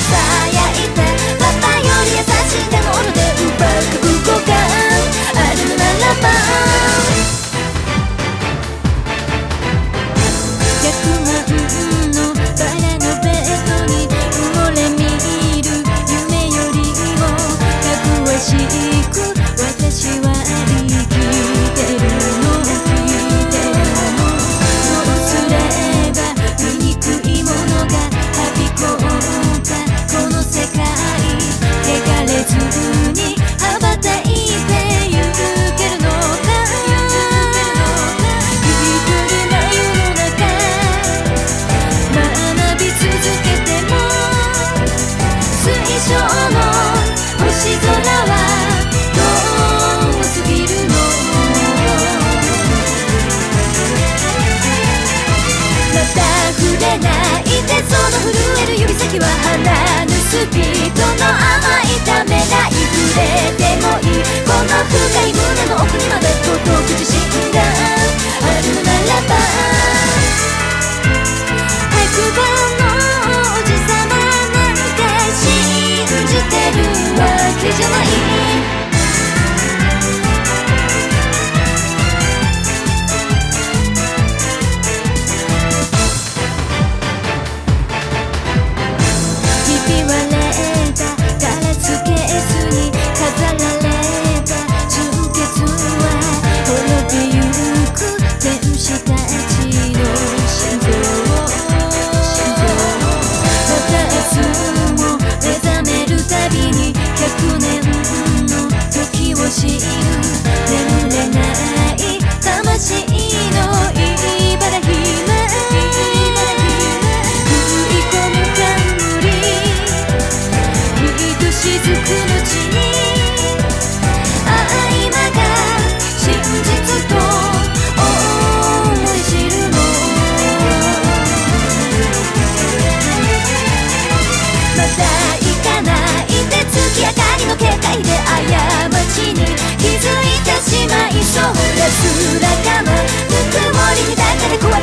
さやいてパパより優しい手の斧で奪う覚悟があるならば100万のバラのベッドに埋もれ見る夢よりもかぐわしく私は生きてるのどうすれば醜いものがはびこったこの世界汚れずに羽ばたいてゆけるのか一人な世の中学び続けても水晶の星空は遠すぎるのまた触れないでその震える指先は離ぬスピードの甘いためらい触れてもいいこの深い胸の奥にまで届く自信があるのならば白馬の王子様なんて信じてるわけじゃないひび割れたガラスケースに飾られた純潔は滅びゆく天使たちの心臓また明日も目覚めるたびに100年の時を知る眠れない魂の茨姫食い込む冠しずくの地に愛まが真実と思い知るのまた行かないで月明かりの警戒で過ちに気づいてしまいそうですらかむぬくもりにだけで壊れ